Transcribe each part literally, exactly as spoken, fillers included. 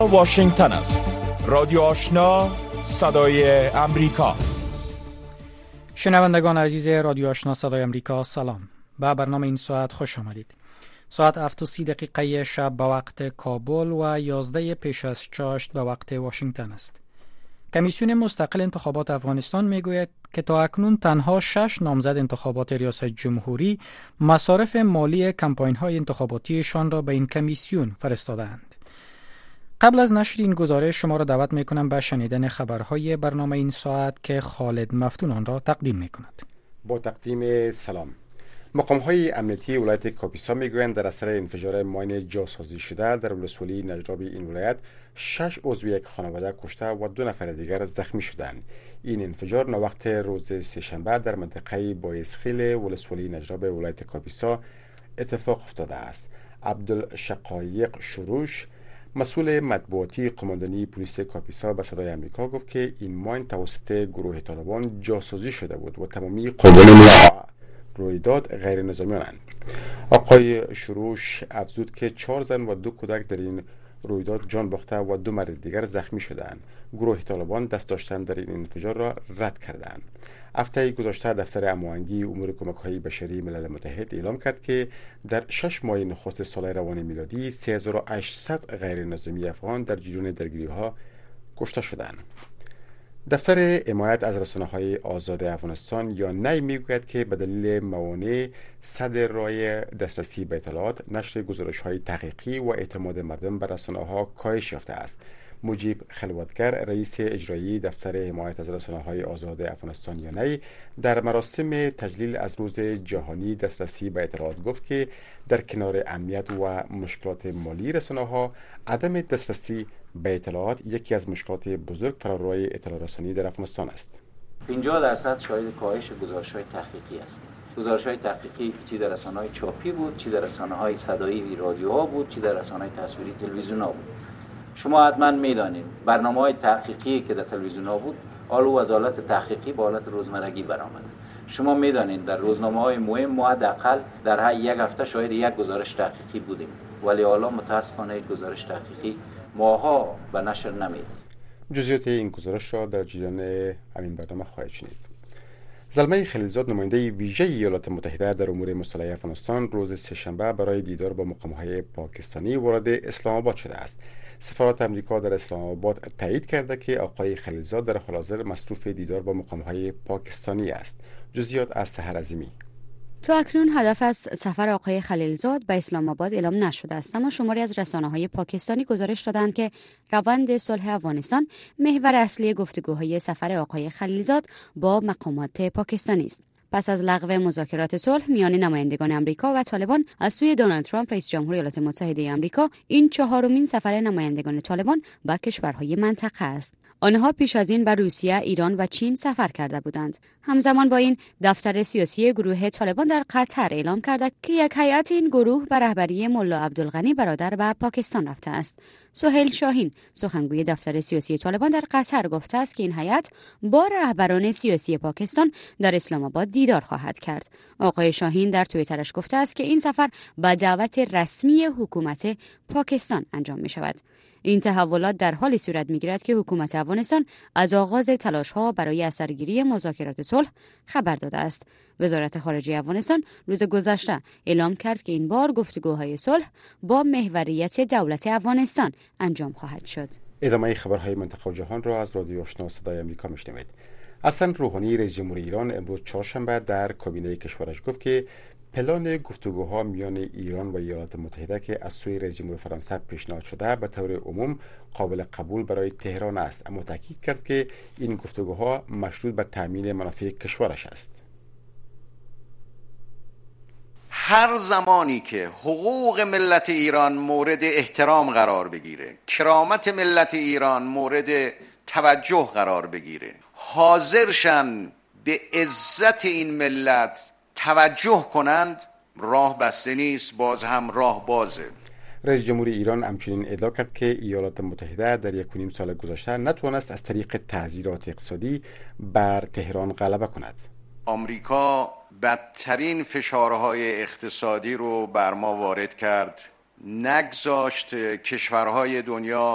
واشنگتن است. رادیو آشنا، صدای امریکا. شنوندگان عزیز رادیو آشنا صدای امریکا، سلام. به برنامه این ساعت خوش آمدید. ساعت هفت و سی دقیقه شب به وقت کابل و یازده پیش از چاشت به وقت واشنگتن است. کمیسیون مستقل انتخابات افغانستان میگوید که تا اکنون تنها شش نامزد انتخابات ریاست جمهوری مصارف مالی کمپاین های انتخاباتیشان را به این کمیسیون فرستادند. قبل از نشر این گزارش شما را دعوت می کنم به شنیدن خبرهای برنامه این ساعت که خالد مفتون آن را تقدیم می کند. با تقدیم سلام. مقام‌های امنیتی ولایت کاپیسا میگویند در اثر انفجار ماین جاسازی شده در ولسوالی نجراب این ولایت شش عضو یک خانواده کشته و دو نفر دیگر زخمی شدند. این انفجار نوقت روز سه‌شنبه در منطقه بایسخیل ولسوالی نجراب ولایت کاپیسا اتفاق افتاده است. عبدالشقایق شروش، مسئول مطبوعاتی قماندانی پلیس کاپیسا به صدای امریکا گفت که این ماین توسط گروه طالبان جاسازی شده بود و تمامی قوانین رویداد غیر نظامیانند. آقای شروش افزود که چهار زن و دو کودک در این رویداد جان باخته و دو مرد دیگر زخمی شدند. گروه طالبان دست داشتن در این انفجار را رد کردند. هفته گذشته دفتر هماهنگی امور کمک‌های بشری ملل متحد اعلام کرد که در شش ماه نخست سال روان میلادی سه هزار و هشتصد غیر نظامی افغان در جریان درگیری‌ها کشته شدند. دفتر حمایت از رسانه‌های آزاد افغانستان یا نی میگوید که به دلیل موانع صدر راه دسترسی به اطلاعات، نشر گزارش‌های تحقیقی و اعتماد مردم به رسانه‌ها کاهش یافته است. مجیب خلوتگر، رئیس اجرایی دفتر حمایت از رسانه‌های آزاد افغانستان یا نی، در مراسم تجلیل از روز جهانی دسترسی به اطلاعات گفت که در کنار امنیت و مشکلات مالی رسانه‌ها، عدم دسترسی به اطلاعات یکی از مشکلات بزرگ فرارای اطلاع رسانی در افغانستان است. پنجاه درصد شاهد کاهش گزارش‌های تحقیقی است. گزارش‌های تحقیقی چی در رسانه‌های چاپی بود، چی در رسانه‌های صدایی رادیوها بود، چی در رسانه‌های تصویری تلویزیون‌ها بود. شما حتما می‌دانید برنامه‌های تحقیقی که در تلویزیون‌ها بود، آلو از حالت تحقیقی به حالت روزمرگی برآمد. شما می‌دانید در روزنامه‌های مهم ما حداقل در هر یک هفته شاید یک گزارش تحقیقی بودیم، ولی حالا متأسفانه یک گزارش تحقیقی ماها به نشر نمی‌رسد. جزئیات این گزارش را در جریان همین برنامه خواهید شنید. زلمه خلیلزاد، نماینده ویژه ایالات متحده در امور مصالحه افغانستان، روز سه‌شنبه برای دیدار با مقام‌های پاکستانی وارد اسلام آباد شده است. سفارت امریکا در اسلام آباد تایید کرده که آقای خلیلزاد در حال حاضر مصروف دیدار با مقام‌های پاکستانی است. جزئیات از سحر عظیمی. تا اکنون هدف از سفر آقای خلیلزاد به اسلام آباد اعلام نشده است، اما شماری از رسانه‌های پاکستانی گزارش دادند که روند صلح افغانستان محور اصلی گفتگوهای سفر آقای خلیلزاد با مقامات پاکستانی است. پس از لغو مذاکرات صلح میان نمایندگان امریکا و طالبان از سوی دونالد ترامپ رئیس جمهور ایالات متحده آمریکا، این چهارمین سفر نمایندگان طالبان به کشورهای منطقه است. آنها پیش از این به روسیه، ایران و چین سفر کرده بودند. همزمان با این، دفتر سیاسی گروه طالبان در قطر اعلام کرده که یک هیئت این گروه به رهبری ملا عبدالغنی برادر به پاکستان رفته است. سهیل شاهین، سخنگوی دفتر سیاسی طالبان در قطر، گفته است که این هیئت با رهبران سیاسی پاکستان در اسلام آباد دیدار خواهد کرد. آقای شاهین در توییترش گفته است که این سفر با دعوت رسمی حکومت پاکستان انجام می شود. این تحولات در حالی صورت می‌گیرد که حکومت افغانستان از آغاز تلاش‌ها برای اثرگیری مذاکرات صلح خبر داده است. وزارت خارجه افغانستان روز گذشته اعلام کرد که این بار گفتگوهای صلح با محوریت دولت افغانستان انجام خواهد شد. ادامه خبرهای منطقه و جهان را از رادیو آشنا صدای آمریکا میشنوید. حسن روحانی، رئیس جمهوری ایران، امروز چهارشنبه در کابینه کشورش گفت که پلان گفتگوها میان ایران و ایالات متحده که از سوی رئیس جمهور فرانسه پیشنهاد شده به طور عموم قابل قبول برای تهران است، اما تاکید کرد که این گفتگوها مشروط به تامین منافع کشورش است. هر زمانی که حقوق ملت ایران مورد احترام قرار بگیره، کرامت ملت ایران مورد توجه قرار بگیره، حاضرشن به عزت این ملت توجه کنند، راه بسته نیست، باز هم راه بازه. رئیس جمهوری ایران همچنین ادعا کرد که ایالات متحده در یک و نیم سال گذشته نتوانست از طریق تعزیرات اقتصادی بر تهران غلبه کند. آمریکا بدترین فشارهای اقتصادی رو بر ما وارد کرد، نگذاشت کشورهای دنیا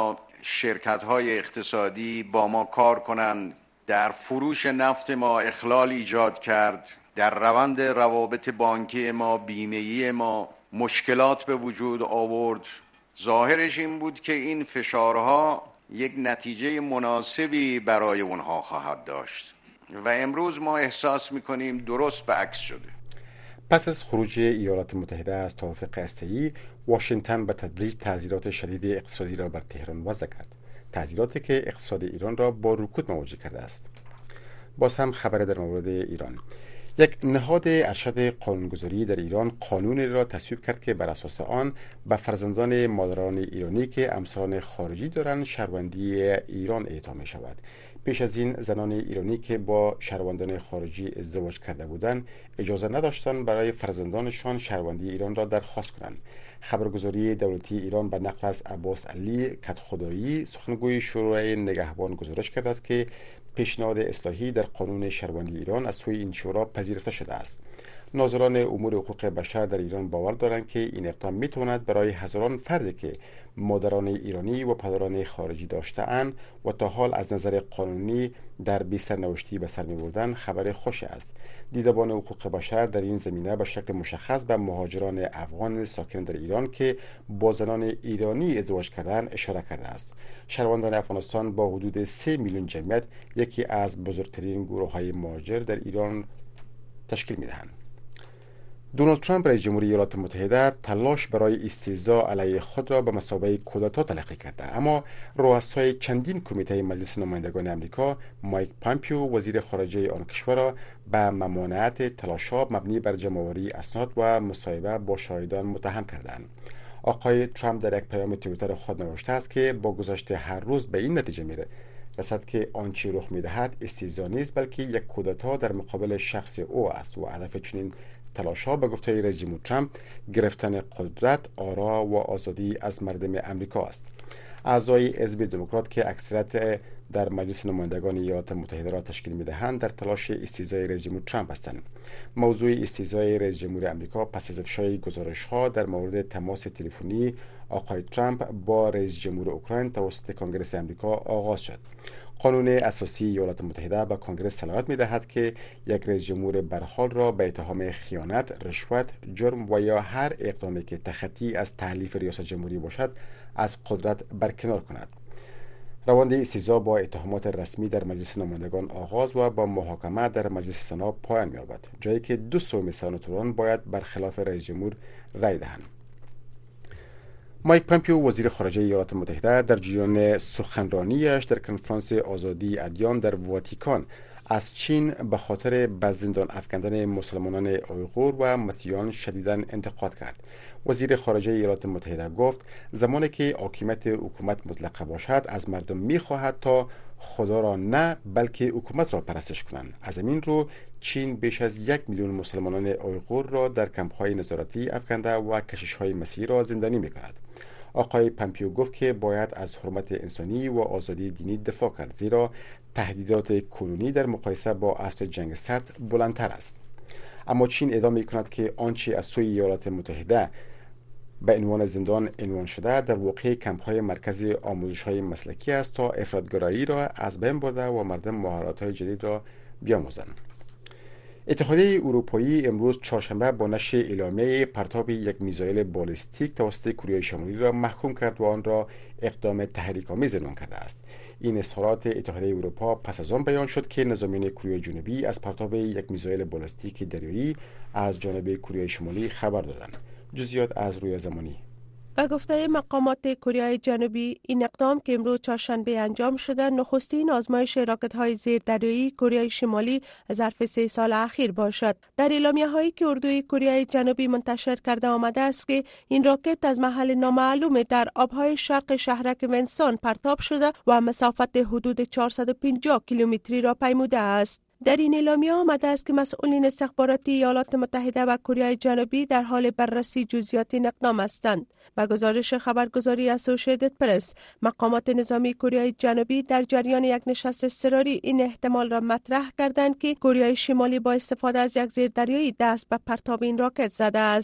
شرکت‌های اقتصادی با ما کار کنند. در فروش نفت ما اخلال ایجاد کرد. در روند روابط بانکی ما، بیمه‌ای ما مشکلات به وجود آورد. ظاهرش این بود که این فشارها یک نتیجه مناسبی برای اونها خواهد داشت و امروز ما احساس می‌کنیم درست به عکس شده. پس از خروج ایالات متحده از توافق هسته‌ای، واشنگتن به تدریج تعزیرات شدید اقتصادی را بر تهران وضع کرد. تعزیراتی که اقتصاد ایران را با رکود مواجه کرده است. باز هم خبر در مورد ایران. یک نهاد ارشد قانونگذاری در ایران قانونی را تصویب کرد که بر اساس آن به فرزندان مادران ایرانی که همسران خارجی دارند شهروندی ایران اعطا می شود. پیش از این زنان ایرانی که با شهروندان خارجی ازدواج کرده بودند اجازه نداشتند برای فرزندانشان شهروندی ایران را درخواست کنند. خبرگزاری دولتی ایران به نقل از عباس علی کدخدایی سخنگوی شورای نگهبان گزارش کرده است که پیشنهاد اصلاحی در قانون شهروندی ایران از سوی این شورا پذیرفته شده است. ناظران امور حقوق بشر در ایران باور دارند که این اقدام میتواند برای هزاران فردی که مادران ایرانی و پدران خارجی داشته‌اند و تا حال از نظر قانونی در بی سرنوشتی به سر می‌بردند خبر خوش است. دیدبان حقوق بشر در این زمینه به شکل مشخص به مهاجران افغان ساکن در ایران که با زنان ایرانی ازدواج کردند اشاره کرده است. شهروندان افغانستان با حدود سه میلیون جمعیت یکی از بزرگترین گروه‌های مهاجر در ایران تشکیل می‌دهند. دونالد ترامپ رئیس جمهوری ایالات متحده تلاش برای استیضاح علیه خود را به مثابه کودتا تلقی کرده، اما رؤسای چندین کمیته مجلس نمایندگان آمریکا مایک پامپیو وزیر خارجه آن کشور را به ممانعت تلاش‌ها مبنی بر جمع‌آوری اسناد و مصاحبه با شاهدان متهم کردند. آقای ترامپ در یک پیام توییتر خود نوشته است که با گذشت هر روز به این نتیجه میره رسد که آنچه رخ می‌دهد استیضاح نیست بلکه یک کودتا در مقابل شخص او است و هدف چنین تلاش‌ها به گفته رئیس جمهور ترامپ گرفتن قدرت، آرا و آزادی از مردم آمریکا است. اعضای حزب دموکرات که اکثریت در مجلس نمایندگان ایالات متحده را تشکیل می‌دهند در تلاش استیضاح رئیس جمهور ترامپ هستند. موضوع استیضاح رئیس جمهور آمریکا پس از افشای گزارش‌ها در مورد تماس تلفنی آقای ترامپ با رئیس جمهور اوکراین توسط کنگره آمریکا آغاز شد. قانون اساسی ایالات متحده به کنگره صلاحیت می‌دهد که یک رئیس جمهور برحال را به اتهام خیانت، رشوت، جرم و یا هر اقدامی که تخطی از تحلیف ریاست جمهوری باشد از قدرت برکنار کند. روند استیضاح با اتهامات رسمی در مجلس نمایندگان آغاز و با محاکمه در مجلس سنا پایان می‌یابد، جایی که دو سوم سناتوران باید برخلاف رئیس جمهور رأی دهند. مایک پامپیو وزیر خارجه ایالات متحده در جریان سخنرانیش در کنفرانس آزادی ادیان در واتیکان از چین به خاطر به زندان افکندن مسلمانان اویغور و مسیحیان شدیداً انتقاد کرد. وزیر خارجه ایالات متحده گفت زمانی که حاکمیت حکومت مطلقه باشد از مردم می‌خواهد تا خدا را نه بلکه حکومت را پرستش کنند. از این رو چین بیش از یک میلیون مسلمانان اویغور را در کمپ‌های نظارتی افکنده و کشیش‌های مسیحی را زندانی می‌کند. آقای پامپیو گفت که باید از حرمت انسانی و آزادی دینی دفاع کرد، زیرا تهدیدات کنونی در مقایسه با عصر جنگ سرد بلندتر است. اما چین ادعا می‌کند که آنچه از سوی ایالات متحده به عنوان زندان عنوان شده در واقع کمپ‌های مرکز آموزش‌های مسلکی است تا افراط‌گرایی را از بین برده و مردم مهارت‌های جدید را بیاموزند. اتحادیه اروپایی امروز چهارشنبه با نشر اعلامیه پرتاب یک میزایل بالستیک توسط کره شمالی را محکوم کرد و آن را اقدام تحریک‌آمیز عنوان کرده است. این اظهارات اتحادیه اروپا پس از آن بیان شد که نظامیان کره جنوبی از پرتاب یک میزایل بالستیک دریایی از جانب کره شمالی خبر دادند. جزئیات از روی زمانی. به گفته مقامات کره جنوبی، این اقدام که امروز چهارشنبه انجام شده نخستین آزمایش راکت‌های زیردریایی کره شمالی ظرف سه سال اخیر باشد. در اعلامیه‌هایی که اردوی کره جنوبی منتشر کرده آمده است که این راکت از محل نامعلوم در آبهای شرق شهرک ونسان پرتاب شده و مسافت حدود چهارصد و پنجاه کیلومتری را پیموده است. در این اعلامیه آمده است که مسئولین استخباراتی ایالات متحده و کره جنوبی در حال بررسی جزئیات این اقدام هستند. با گزارش خبرگزاری اسوسییتد پرس، مقامات نظامی کره جنوبی در جریان یک نشست اضطراری این احتمال را مطرح کردند که کره شمالی با استفاده از یک زیردریایی دست به پرتاب این راکت زده است.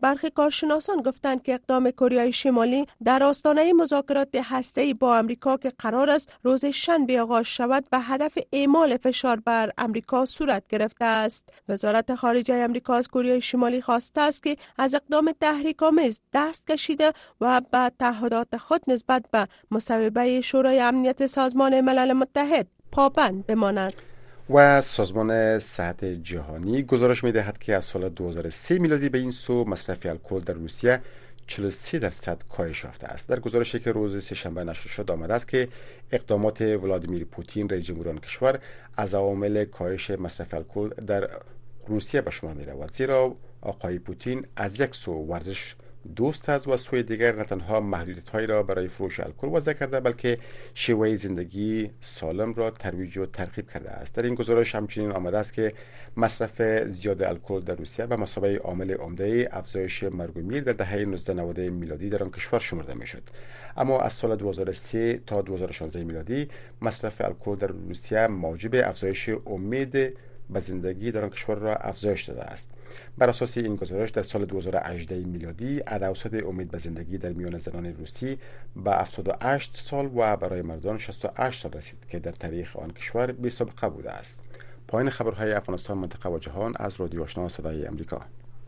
برخی کارشناسان گفتند که اقدام کره شمالی در آستانه مذاکرات هسته‌ای با آمریکا که قرار است روز شنبه آغاز شود به هدف اعمال فشار بر آمریکا صورت گرفته است. وزارت خارجه آمریکا از کره شمالی خواسته است که از اقدام تحریک‌آمیز دست کشیده و به تعهدات خود نسبت به مصوبه شورای امنیت سازمان ملل متحد پابند بماند. و سازمان صحت جهانی گزارش می‌دهد که از سال دو هزار و سه میلادی به این سو مصرف الکل در روسیه چهل و سه درصد کاهش یافته است. در گزارشی که روز سه‌شنبه نشر شد آمده است که اقدامات ولادیمیر پوتین رئیس جمهور آن کشور از عوامل کاهش مصرف الکل در روسیه به شمار می‌رود، زیرا آقای پوتین از یک سو ورزش دوست است و از سوی دیگر نه تنها محدودیت‌هایی را برای فروش الکل وضع کرده بلکه شیوه زندگی سالم را ترویج و ترغیب کرده است. در این گزارش همچنین آمده است که مصرف زیاد الکل در روسیه به مثابه عامل عمده افزایش مرگ و میر در دهه نوزده نود میلادی در آن کشور شمرده میشد. اما از سال دو هزار و سه تا دو هزار و شانزده میلادی مصرف الکل در روسیه موجب افزایش امید به زندگی در آن کشور را افزایش داده است. بر اساس این گزارش در سال دو هزار و هجده میلادی عدد امید به زندگی در میان زنان روسی به هفتاد و هشت سال و برای مردان شصت و هشت سال رسید که در تاریخ آن کشور بی سابقه بوده است. پایان خبرهای افغانستان، منطقه و جهان از رادیو آشنا صدای امریکا.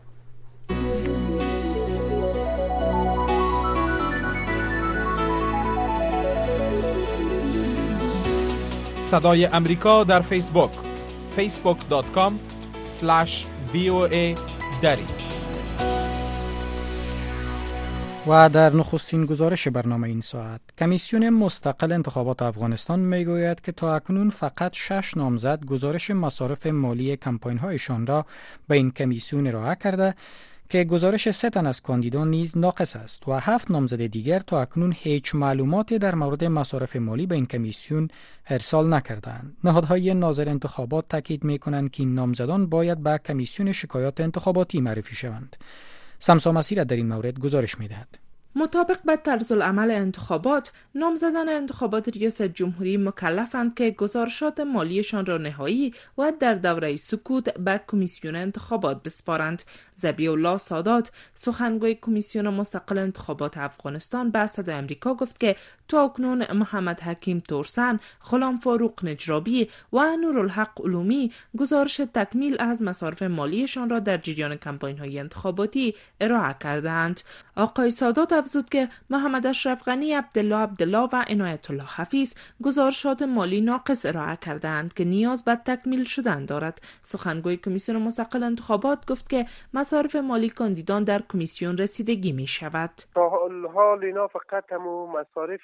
صدای امریکا در فیسبوک فیسبوک دات کام اسلش وی او ای دری. و در نخستین گزارش برنامه این ساعت، کمیسیون مستقل انتخابات افغانستان میگوید که تا اکنون فقط شش نامزد گزارش مصارف مالی کمپاین‌هایشان را به این کمیسیون ارائه کرده که گزارش سه تن از کاندیدان نیز ناقص است و هفت نامزد دیگر تا اکنون هیچ معلوماتی در مورد مصارف مالی به این کمیسیون ارسال نکردند. نهادهای ناظر انتخابات تاکید می‌کنند که این نامزدان باید به کمیسیون شکایات انتخاباتی معرفی شوند. سمسا مسیر در این مورد گزارش می‌دهد. مطابق با طرز العمل انتخابات، نامزدان انتخابات ریاست جمهوری مکلفند که گزارشات مالیشان را نهایی و در دوره سکوت به کمیسیون انتخابات بسپارند. ذبیح الله سادات، سخنگوی کمیسیون مستقل انتخابات افغانستان، به صدای امریکا گفت که تا اکنون محمد حکیم تورسن، غلام فاروق نجرابی و نورالحق علومی گزارش تکمیل از مصارف مالیشان را در جریان کمپاین‌های انتخاباتی ارائه کردند. آقای سادات افزود که محمد اشرف غنی، عبدالله عبدالله و عنایت الله حفیظ گزارشات مالی ناقص ارائه کردند که نیاز به تکمیل شدن دارد. سخنگوی کمیسیون مستقل انتخابات گفت که مصارف مالی کاندیدان در کمیسیون رسیدگی می شود. تا حال اینا فقط همو مصارف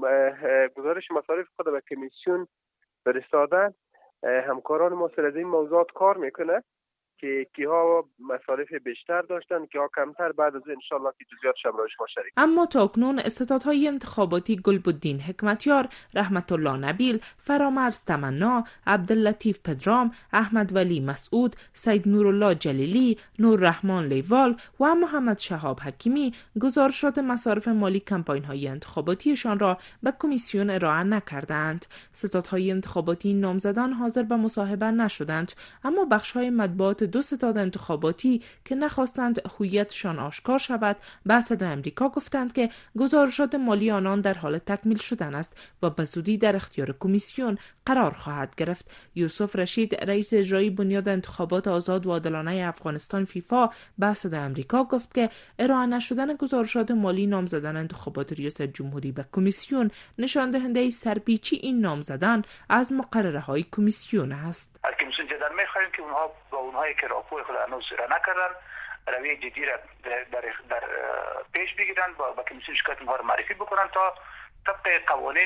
گزارش مصارف خود به کمیسیون فرستادن. همکاران ما سر از این موضوعات کار میکنه که کیها مصارف بیشتر داشتن کیها کمتر، بعد از ان شاء الله که جزئیاتش هم روش ما شریک. اما تا اکنون استعدادهای انتخاباتی گلبدین حکمتیار، رحمت الله نبیل، فرامرز تمنا، عبداللطیف پدرام، احمد ولی مسعود، سید نورالله جلیلی، نوررحمان لیوال و محمد شهاب حکیمی گزارشات مصارف مالی کمپاین‌های انتخاباتیشان را به کمیسیون ارائه نکردند. استعدادهای انتخاباتی نامزدان حاضر به مصاحبه نشدند، اما بخش‌های مطبوعات دو ستاد انتخاباتی که نخواستند هویتشان آشکار شود به صدای امریکا گفتند که گزارشات مالی آنان در حال تکمیل شدن است و به زودی در اختیار کمیسیون قرار خواهد گرفت. یوسف رشید، رئیس اجرایی بنیاد انتخابات آزاد و عادلانه افغانستان فیفا، به صدای امریکا گفت که ارائه نشدن گزارشات مالی نامزدان انتخابات ریاست جمهوری به کمیسیون نشان دهنده سرپیچی این نامزدان از مقرره‌های کمیسیون است. از کمیسیون جداً می‌خواهیم که اونها با اونهایی که راپور خود هنوز را نکردن رویه جدی را در, در پیش بگیرن با, با کمیسیون شکایت اونها را معرفی بکنن تا طبق قوانین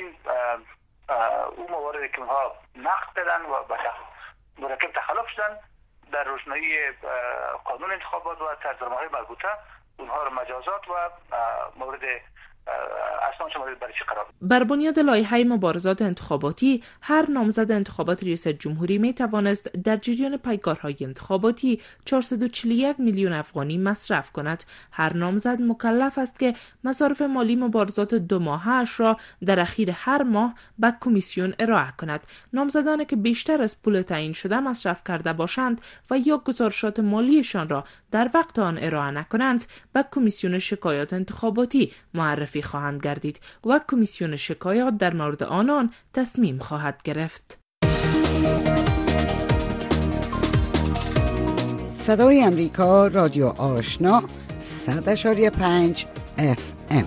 اون مواردی که اونها نقض کردن و مرکب تخلف شدن در روشنایی قانون انتخابات و طرزالعمل‌های مربوطه اونها را مجازات و مورد از داستان شما برای چی قرار؟ بر بنیاد لایحه مبارزات انتخاباتی، هر نامزد انتخابات ریاست جمهوری می توانست در جریان پیگارهای انتخاباتی چهارصد و چهل و یک میلیون افغانی مصرف کند. هر نامزد مکلف است که مصارف مالی مبارزات دو ماهه‌اش را در اخیر هر ماه به کمیسیون ارائه کند. نامزدانی که بیشتر از پول تعیین شده مصرف کرده باشند و یا گزارشات مالیشان را در وقت آن ارائه نکنند، به کمیسیون شکایات انتخاباتی معرفی خواهند گردید و کمیسیون شکایات در مورد آنان تصمیم خواهد گرفت. صدای امریکا، رادیو آشنا، صد و پنج اف ام.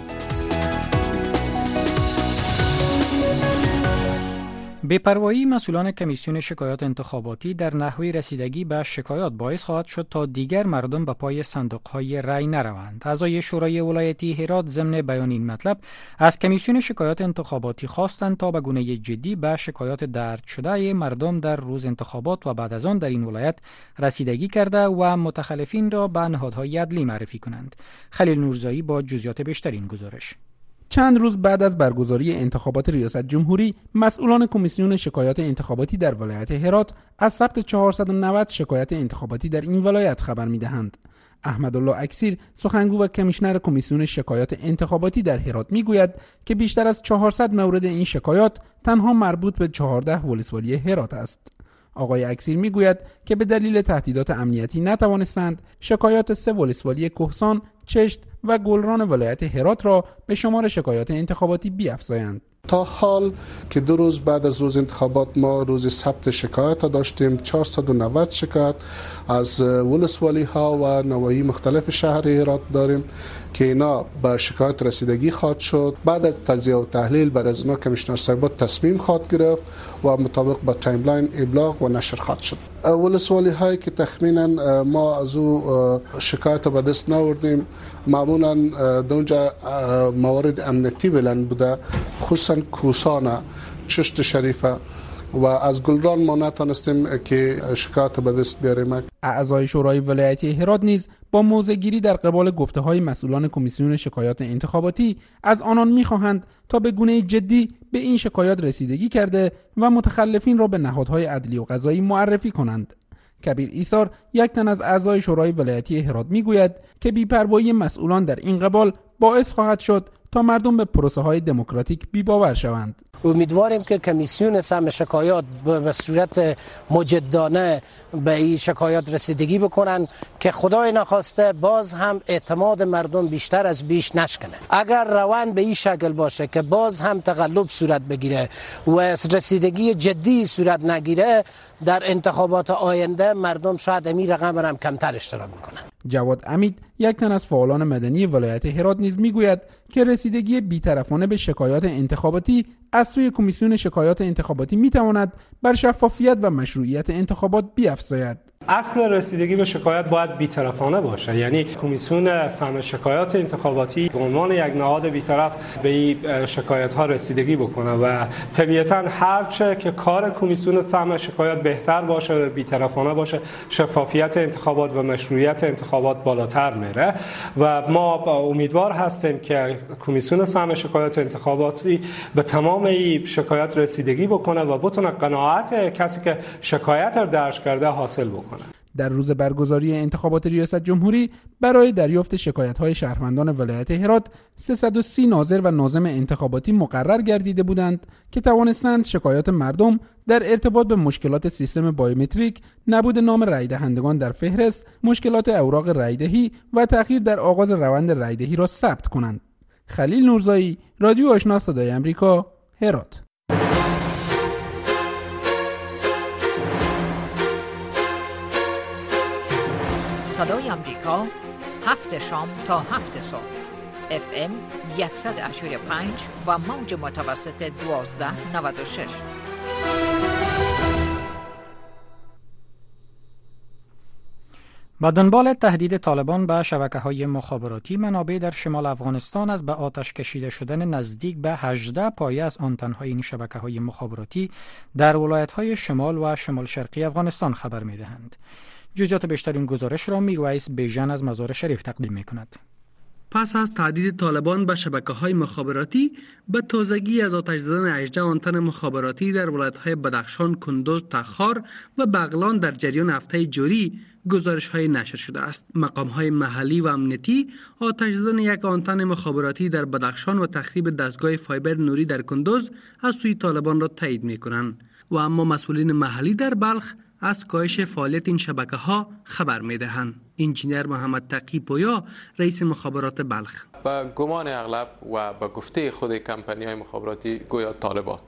بی‌پروایی مسئولان کمیسیون شکایات انتخاباتی در نحوه رسیدگی به شکایات باعث خواهد شد تا دیگر مردم به پای صندوق‌های رای نروند. اعضای شورای ولایتی هرات ضمن بیان این مطلب از کمیسیون شکایات انتخاباتی خواستند تا به گونه جدی به شکایات درج شده مردم در روز انتخابات و بعد از آن در این ولایت رسیدگی کرده و متخلفین را به نهادهای عدلی معرفی کنند. خلیل نورزایی با جزئیات بیشتر این گزارش. چند روز بعد از برگزاری انتخابات ریاست جمهوری، مسئولان کمیسیون شکایات انتخاباتی در ولایت هرات از ثبت چهارصد و نود شکایت انتخاباتی در این ولایت خبر می‌دهند. احمدالله اکسیر، سخنگو و کمیشنر کمیسیون شکایات انتخاباتی در هرات میگوید که بیشتر از چهارصد مورد این شکایات تنها مربوط به چهارده ولسوالی هرات است. آقای اکسیر میگوید که به دلیل تهدیدات امنیتی نتوانستند شکایات سه ولسوالی کهسان، چشت و گلران ولایت هرات را به شمار شکایات انتخاباتی بیفزایند. تا حال که دو روز بعد از روز انتخابات ما روز ثبت شکایت داشتیم، چهارصد و نود شکایت از ولسوالی ها و نواحی مختلف شهر هرات داریم که اینا به شکایت رسیدگی خواهد شد. بعد از تجزیه و تحلیل بر از اینا کمیشنر صاحب تصمیم خواهد گرفت و مطابق با تایملاین ابلاغ و نشر خواهد شد. ولسوالی هایی که تخمینا ما از او شکایت به دست ناوردیم، معمولا دونجا موارد امنیتی بلند بوده، خصوصا کوسان، چشت شریفه و از گلران ما نتونستیم که شکایت به دست بیاریم. اعضای شورای ولایتی هرات نیز با موضع‌گیری در قبال گفته‌های مسئولان کمیسیون شکایات انتخاباتی از آنان می‌خواهند تا به گونه جدی به این شکایات رسیدگی کرده و متخلفین را به نهادهای عدلی و قضایی معرفی کنند. کبیر ایثار، یک تن از اعضای شورای ولایتی هرات میگوید که بی‌پروایی مسئولان در این قبال باعث خواهد شد تا مردم به پروسه های دموکراتیک بی‌باور شوند. امیدواریم که کمیسیون سهم شکایات به صورت مجدانه به این شکایات رسیدگی بکنن که خدای نخواسته باز هم اعتماد مردم بیشتر از بیش نشکنه. اگر روند به این شکل باشه که باز هم تقلب صورت بگیره و رسیدگی جدی صورت نگیره، در انتخابات آینده مردم شاید این رقم هم کمتر اشتراک میکنن. جواد امید، یک تن از فعالان مدنی ولایت هرات نیز میگوید که رسیدگی بی‌طرفانه به شکایات انتخاباتی از سوی کمیسیون شکایات انتخاباتی میتواند بر شفافیت و مشروعیت انتخابات بیفزاید. اصل رسیدگی به شکایت باید بی‌طرفانه باشه، یعنی کمیسیون سهم شکایات انتخاباتی به عنوان یک نهاد بی‌طرف به این شکایت ها رسیدگی بکنه و طبیعتاً هر چه که کار کمیسیون سهم شکایات بهتر باشه و بی‌طرفانه باشه، شفافیت انتخابات و مشروعیت انتخابات بالاتر میره و ما امیدوار هستیم که کمیسیون سهم شکایات انتخاباتی به تمام این شکایات رسیدگی بکنه و بتونه قناعت کسی که شکایت رو درج کرده حاصل بکنه. در روز برگزاری انتخابات ریاست جمهوری برای دریافت شکایت‌های شهروندان ولایت هرات سیصد و سی ناظر و ناظم انتخاباتی مقرر گردیده بودند که توانستند شکایات مردم در ارتباط به مشکلات سیستم بایومتریک، نبود نام رای دهندگان در فهرست، مشکلات اوراق رایدهی و تأخیر در آغاز روند رایدهی را ثبت کنند. خلیل نورزایی، رادیو آشنا صدای امریکا، هرات. صدای امریکا، هفت شام تا هفت صبح، اف ام صد و هشتاد و پنج و موج متوسط دوازده نود و شش. با دنبال تهدید طالبان به شبکه‌های مخابراتی، منابع در شمال افغانستان از به آتش کشیده شدن نزدیک به هجده پایه از آنتن‌های این شبکه‌های مخابراتی در ولایت‌های شمال و شمال شرقی افغانستان خبر می‌دهند. جزئیات بیشتر این گزارش را میرویس بیژن از مزار شریف تقدیم می‌کند. پس از تهدید طالبان به شبکه‌های مخابراتی به تازگی از آتش زدن هجده آنتن مخابراتی در ولایت‌های بدخشان، کندوز، تخار و بغلان در جریان هفته جاری گزارش‌های نشر شده است. مقام‌های محلی و امنیتی آتش زدن یک آنتن مخابراتی در بدخشان و تخریب دستگاه فایبر نوری در کندوز از سوی طالبان را تایید می‌کنند و اما مسئولین محلی در بلخ از کاهش فعالیت این شبکه‌ها خبر می‌دهند. انجینیر محمد تقی پویا، رئیس مخابرات بلخ: با گمان اغلب و با گفته خود کمپانی‌های مخابراتی گویا طالبان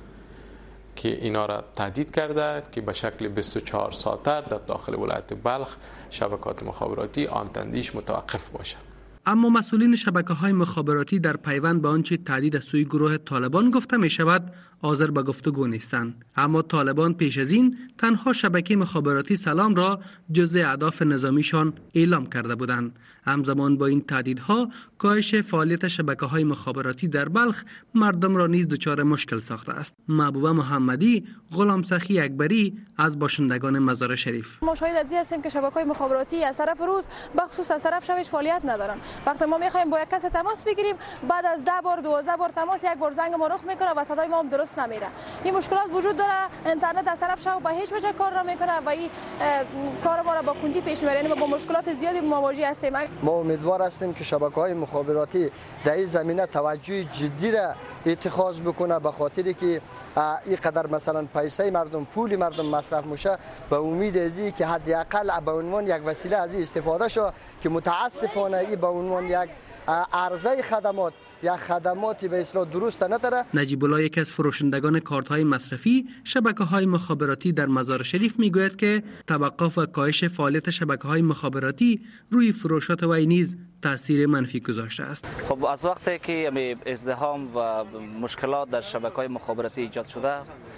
که اینا را تهدید کرده که به شکل بیست و چهار ساعته در داخل ولایت بلخ شبکات مخابراتی آنتندیش متوقف باشد. اما مسئولین شبکه‌های مخابراتی در پیوند به آنچه تهدید از سوی گروه طالبان گفته می شود حاضر به گفتگو نیستند. اما طالبان پیش از این تنها شبکه مخابراتی سلام را جزء اهداف نظامیشان اعلام کرده بودند. همزمان با این تهدیدها کاهش فعالیت شبکه‌های مخابراتی در بلخ مردم را نیز دچار مشکل ساخته است. محبوبه محمدی، غلام سخی اکبری از باشندگان مزار شریف: ما شاهد از این هستیم که شبکه‌های مخابراتی از طرف روز بخصوص از طرف شبش فعالیت ندارن. وقتی ما می‌خوایم با یک کس تماس بگیریم بعد از ده بار دوازده بار تماس یک بار زنگ ما رخ میکنه و صدای ما هم درست نمیره. این مشکلات وجود داره. اینترنت از طرف شب به هیچ وجه کار نمیکنه و این کار ما را با کندی پیش میبره. یعنی با مشکلات زیادی مواجه هستیم. ما امیدوار هستیم که شبکه‌های مخابراتی در این زمینه توجه جدی را اتخاذ بکنه، به خاطری که این قدر مثلا پیسه مردم، پول مردم مصرف میشه، به امید ازی که حداقل به عنوان یک وسیله از این استفاده شو که متاسفانه این به عنوان یک عرضه خدمات یا خدماتی به اصطلاح درست نداره. نجیب الله، یکی از فروشندگان کارت‌های مصرفی شبکه‌های مخابراتی در مزار شریف، میگوید که توقف و کاهش فعالیت شبکه‌های مخابراتی روی فروشات وی نیز تاثیر منفی گذاشته است. خب از وقتی که ازدحام و مشکلات در شبکه‌های مخابراتی ایجاد شده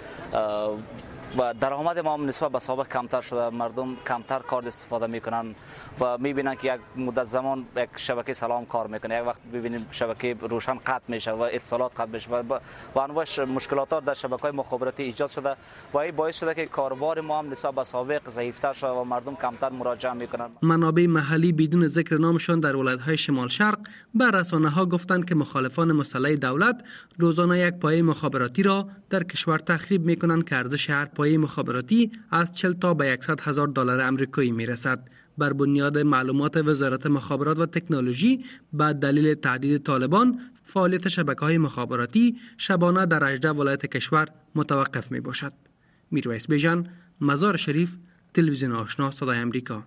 و درآمد ما هم نسبت به سابق کمتر شده، مردم کمتر کارت استفاده میکنن و میبینن که یک مدت زمان یک شبکه سلام کار میکنه، یک وقت ببینیم شبکه روشن قطع میشه و اتصالات قطع میشه و با انواع مشکلات در شبکه‌های مخابراتی ایجاد شده و این باعث شده که کاروبار ما هم نسبت به سابق ضعیفتر شده و مردم کمتر مراجعه میکنن. منابع محلی بدون ذکر نامشان در ولایت‌های شمال شرق به رسانه‌ها گفتند که مخالفان مسلح دولت روزانه یک پایه مخابراتی را در کشور تخریب میکنند که ارزش هر پایه مخابراتی از چهل تا به صد هزار دلار آمریکایی میرسد. بر بنیاد معلومات وزارت مخابرات و تکنولوژی، به دلیل تهدید طالبان فعالیت شبکه‌های مخابراتی شبانه در هجده ولایت کشور متوقف می باشد. میرویس بیژن، مزار شریف، تلویزیون آشنا، صدای امریکا.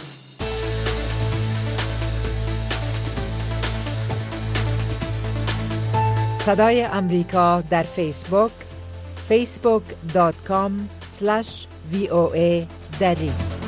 صدای امریکا در فیسبوک فیسبوک دات کام اسلش وی او ای دری.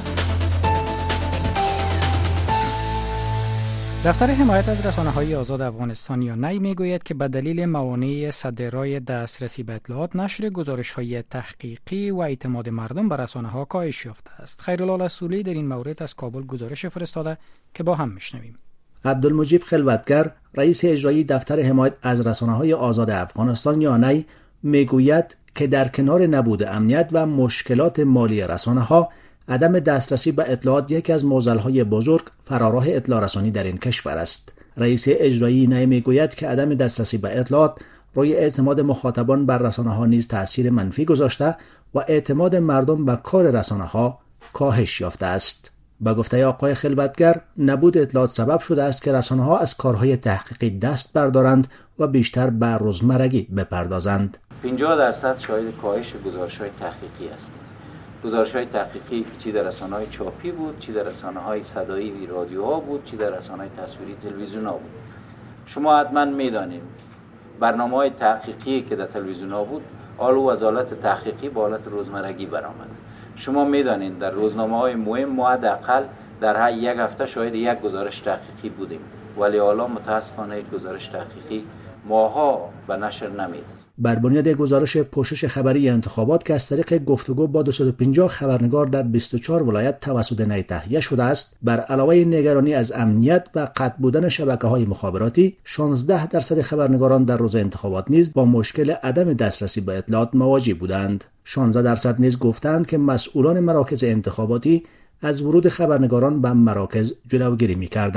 دفتر حمایت از رسانه‌های آزاد افغانستان یا نی میگوید که به دلیل موانع صدرای دسترسی به اطلاعات، نشر گزارش‌های تحقیقی و اعتماد مردم به رسانه‌ها کاهش یافته است. خیرالله رسولی در این مورد از کابل گزارش فرستاده که با هم میشنویم. عبدالمجید خلوتگر، رئیس اجرایی دفتر حمایت از رسانه‌های آزاد افغانستان یا نی، میگوید که در کنار نبود امنیت و مشکلات مالی رسانه‌ها، عدم دسترسی به اطلاعات یکی از معضل‌های بزرگ فراراه اطلاع رسانی در این کشور است. رئیس اجرایی نی میگوید که عدم دسترسی به اطلاعات روی اعتماد مخاطبان بر رسانه‌ها نیز تأثیر منفی گذاشته و اعتماد مردم به کار رسانه‌ها کاهش یافته است. با گفته آقای خلوتگر، نبود اطلاعات سبب شده است که رسانه‌ها از کارهای تحقیقی دست بردارند و بیشتر به روزمرگی بپردازند. پنجاه درصد شاهد کاهش گزارش‌های تحقیقی هستیم. گزارش‌های تحقیقی چی در رسانه‌های چاپی بود، چی در رسانه‌های صدایی و رادیوها بود، چی در رسانه‌های تصویری تلویزیون‌ها بود. شما حتما می‌دانید برنامه‌های تحقیقی که در تلویزیون‌ها بود، آلو از حالت تحقیقی به حالت روزمرگی برآمد. شما می‌دانید در روزنامه‌های مهم ما حداقل در هر یک هفته شاهد یک گزارش تحقیقی بودیم، ولی حالا متأسفانه یک گزارش تحقیقی ماها به نشر نمی‌رسد. بر بنیاد گزارش پوشش خبری انتخابات که از طریق گفتگو با دویست و پنجاه خبرنگار در بیست و چهار ولایت توسط نی تهیه شده است، بر علاوه نگرانی از امنیت و قطع بودن شبکه‌های مخابراتی، شانزده درصد خبرنگاران در روز انتخابات نیز با مشکل عدم دسترسی به اطلاعات مواجه بودند. شانزده درصد نیز گفتند که مسئولان مراکز انتخاباتی از ورود خبرنگاران به مراکز جلوگیری می‌کردند.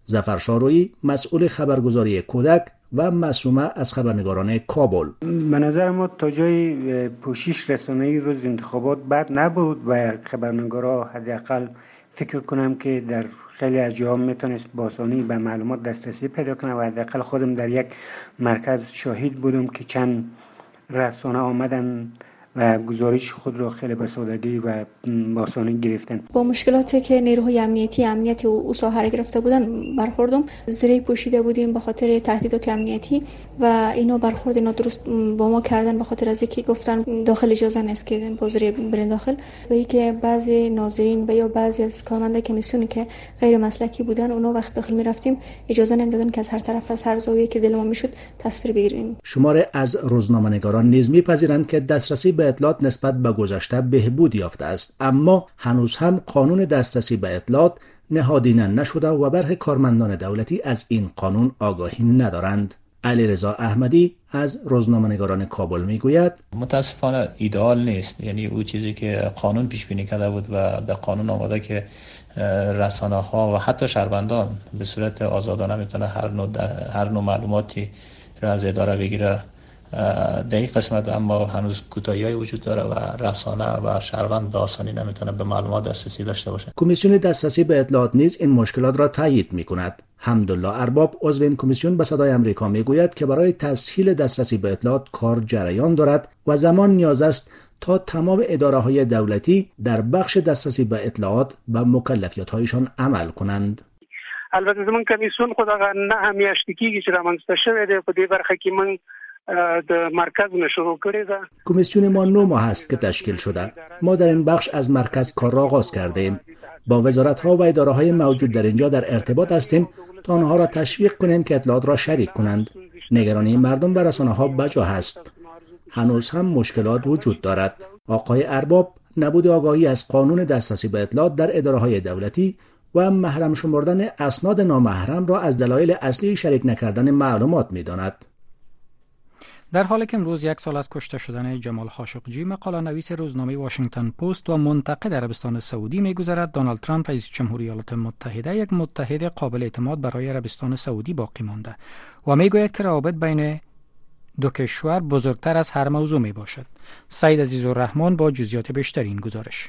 ظفر شارویی مسئول خبرگزاری کودک و معصومه از خبرنگاران کابل. به نظر ما تا جای پوشش رسانه‌ای روز انتخابات بد نبود و خبرنگارا حداقل فکر کنم که در خیلی از جاها میتونست با آسانی به معلومات دسترسی پیدا کنه و حداقل خودم در یک مرکز شاهد بودم که چند رسانه آمدن و گزارش خود را خیلی به سادگی و با آسانی گرفتن. با مشکلاتی که نیروهای امنیتی امنیتی او ساحه گرفته بودن برخوردم، زیر پوشیده بودیم به خاطر تهدیدات امنیتی و اینا برخورد نادرست با ما کردن به خاطر از اینکه گفتن داخل اجازه نیست که با زیر برین داخل و اینکه بعضی ناظرین و یا بعضی از کارمندان کمیسیونی که غیر مسلکی بودن اونا وقت داخل می رفتیم اجازه نمیدادن که از هر طرف از هر زاویه که دل ما میشد تصویر بگیریم. شماره از روزنامه‌نگاران نیز می‌پذیرند که دسترسی به اطلاعات نسبت به گذشته بهبود یافته است، اما هنوز هم قانون دسترسی به اطلاعات نهادینه نشده و برخی کارمندان دولتی از این قانون آگاهی ندارند. علیرضا احمدی از روزنامه‌نگاران کابل میگوید متاسفانه ایدئال نیست، یعنی او چیزی که قانون پیش بینی کرده بود و در قانون آمده که رسانه ها و حتی شهروندان به صورت آزادانه میتونه هر نوع هر نوع معلوماتی را از اداره بگیره در این قسمت، اما هنوز کوتاهی‌های وجود داره و رسانه و شهروند به آسانی نمیتونه به معلومات دسترسی داشته باشه. کمیسیون دسترسی به اطلاعات نیز این مشکلات را تایید می‌کند. حمدالله ارباب عضو این کمیسیون به صدای آمریکا میگوید که برای تسهیل دسترسی به اطلاعات کار جریان دارد و زمان نیاز است تا تمام اداره‌های دولتی در بخش دسترسی به اطلاعات به مکلفیت‌هایشان عمل کنند. البته زمون کمیسیون خود نه همیشتکی چې رامنځته شوی دی په دې برخه کې من د مرکز شروع کړی ده. کمیسیون ما نه ماه است که تشکیل شده. ما در این بخش از مرکز کار را آغاز کردیم. با وزارت‌ها و اداره‌های موجود در اینجا در ارتباط هستیم تا آنها را تشویق کنیم که اطلاعات را شریک کنند. نگرانی مردم و رسانه‌ها بجا است. هنوز هم مشکلات وجود دارد. آقای ارباب نبود آگاهی از قانون دسترسی به اطلاعات در اداره‌های دولتی و محرم شمردن اسناد نامحرم را از دلایل اصلی شریک نکردن معلومات می‌داند. در حالی که امروز یک سال از کشته شدن جمال خاشقجی، مقاله نویس روزنامه واشنگتن پست و منتقد عربستان سعودی می‌گذارد دونالد ترامپ رئیس جمهوری ایالات متحده یک متحد قابل اعتماد برای عربستان سعودی باقی مانده و می‌گوید که روابط بین دو کشور بزرگتر از هر موضوع میباشد. سعید عزیزالرحمن با جزئیات بیشتر این گزارش.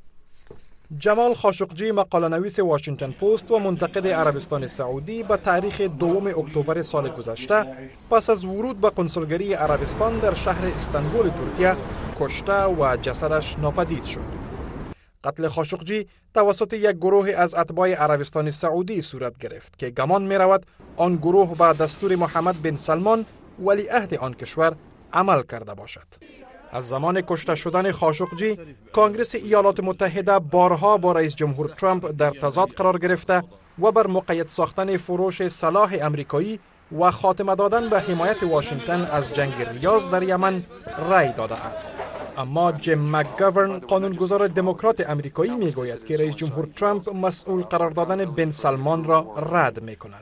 جمال خاشقجی مقاله نویس واشنگتن پست و منتقد عربستان سعودی به تاریخ دوم اکتبر سال گذشته پس از ورود به کنسولگری عربستان در شهر استانبول ترکیه کشته و جسدش ناپدید شد. قتل خاشقجی توسط یک گروه از اتباع عربستان سعودی صورت گرفت که گمان می رود آن گروه به دستور محمد بن سلمان ولیعهد آن کشور عمل کرده باشد. از زمان کشته شدن خاشقجی، کنگره ایالات متحده بارها با رئیس جمهور ترامپ در تضاد قرار گرفته و بر مقید ساختن فروش سلاح امریکایی و خاتمه دادن به حمایت واشنگتن از جنگ ریاض در یمن رأی داده است. اما جیم مکگاورن قانونگذار دموکرات امریکایی میگوید که رئیس جمهور ترامپ مسئول قرار دادن بن سلمان را رد میکند.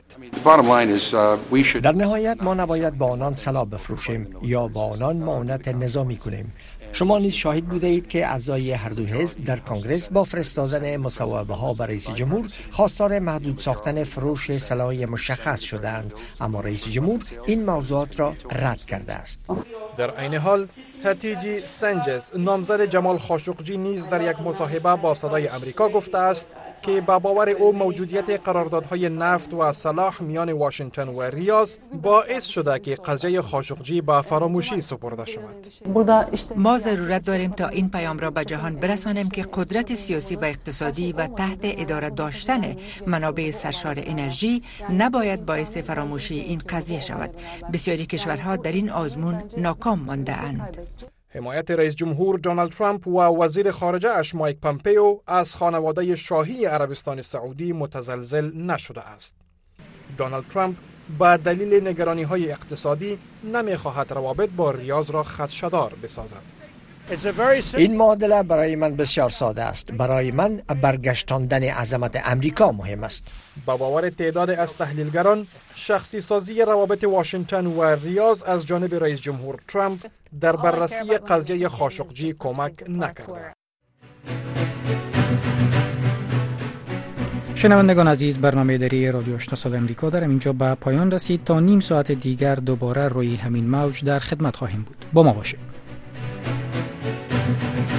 در نهایت ما نباید با آنان سلاح بفروشیم یا با آنان معاونت نظامی کنیم. شما نیز شاهد بوده اید که اعضای هر دو حزب در کنگره با فرستادن مصوبه ها به رئیس جمهور خواستار محدود ساختن فروش سلاح مشخص شدند، اما رئیس جمهور این موضوعات را رد کرده است. در عین حال هتیجی سنجز نامزد جمال خاشقجی نیز در یک مصاحبه با صدای آمریکا گفته است که با باور او موجودیت قراردادهای نفت و سلاح میان واشنگتن و ریاض باعث شده که قضیه خاشقجی به فراموشی سپرده شود. ما ضرورت داریم تا این پیام را به جهان برسانیم که قدرت سیاسی و اقتصادی و تحت اداره داشتن منابع سرشار انرژی نباید باعث فراموشی این قضیه شود. بسیاری کشورها در این آزمون ناکام مانده اند. حمایت رئیس جمهور دونالد ترامپ و وزیر خارجه اش مایک پامپئو از خانواده شاهی عربستان سعودی متزلزل نشده است. دونالد ترامپ با دلیل نگرانی‌های اقتصادی نمی‌خواهد روابط با ریاض را خدشه‌دار بسازد. این معادله برای من بسیار ساده است. برای من برگشتاندن عظمت امریکا مهم است. با باور تعداد از تحلیلگران، شخصی سازی روابط واشنگتن و ریاض از جانب رئیس جمهور ترامپ در بررسی قضیه خاشقجی کمک نکرده. شنوندگان عزیز، برنامه دری رادیو آشنا صدای آمریکا در اینجا به پایان رسید. تا نیم ساعت دیگر دوباره روی همین موج در خدمت خواهیم بود. با ما باشید.